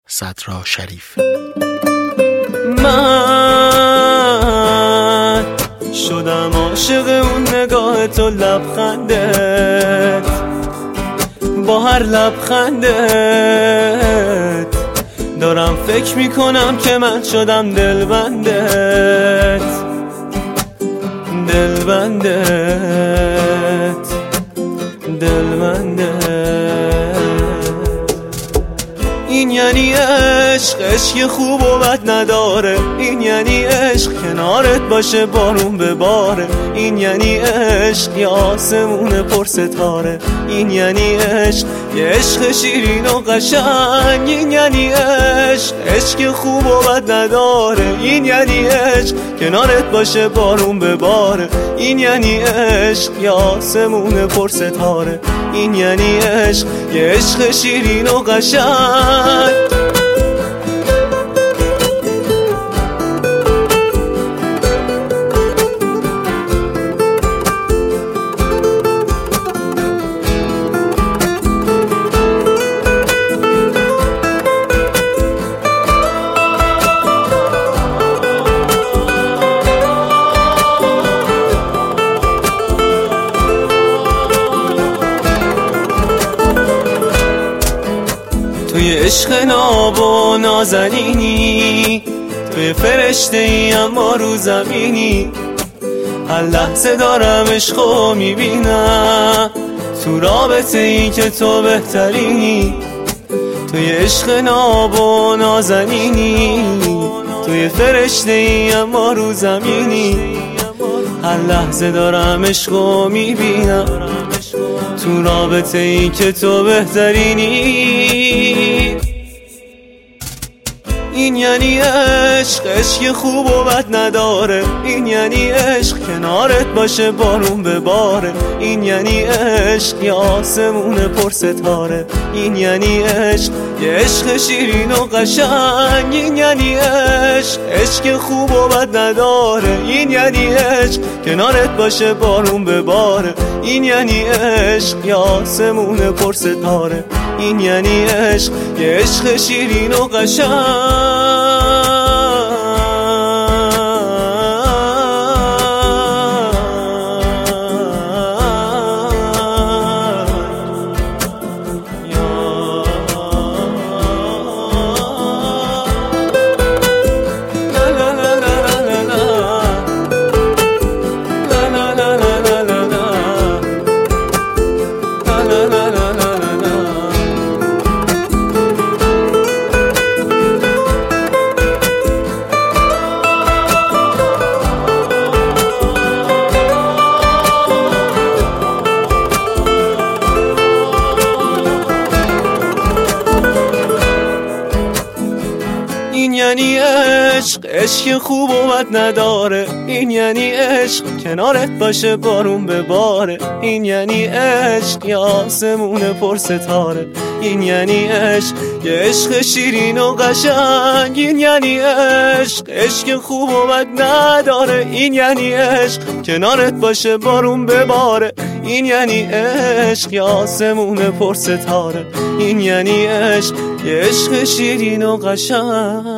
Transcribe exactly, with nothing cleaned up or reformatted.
صدرا شریف. من شدم عاشق اون نگاه تو، لبخندت، با هر لبخندت دارم فکر میکنم که من شدم دلبندت، دلبندت، دلبندت. این یعنی عشق، عشق خوب و بد نداره. این یعنی عشق کنارت باشه بارون بباره. این یعنی عشق یه آسمون پر ستاره. این یعنی عشق یه عشق شیرین و قشنگ. این یعنی عشق، عشق خوب و بد نداره. این یعنی عشق کنارت باشه بارون بباره. این یعنی عشق یه آسمون پر ستاره. این یعنی عشق یه عشق شیرین و قشنگ. توی عشق ناب و نازنینی، توی فرشته ای اما رو زمینی. هر لحظه دارم عشقو میبینم، تو رابطه ای که تو بهترینی. توی عشق ناب و نازنینی، توی فرشته ای اما رو زمینی. هر لحظه دارم عشقو میبینم، تو رابطه ای که تو بهترینی. این یعنی عشق، عشق خوب و بد نداره. این یعنی عشق کنارت باشه بارون بباره. این یعنی عشق یه آسمون پر ستاره. این یعنی عشق یه عشق شیرین و قشنگ. این یعنی عشق، عشق خوب و بد نداره. این یعنی عشق کنارت باشه بارون بباره. این یعنی عشق یه آسمون پر ستاره. این یعنی عشق یه عشق شیرین و قشنگ. این یعنی عشق، عشق خوب و بد نداره. این یعنی عشق کنارت باشه بارون بباره. این یعنی عشق یه آسمون پر ستاره. این یعنی عشق یه عشق شیرین و قشنگ. این یعنی عشق، عشق خوب و بد نداره. این یعنی عشق کنارت باشه بارون بباره. این یعنی عشق یه آسمون پر ستاره. این یعنی عشق یه عشق شیرین و قشنگ.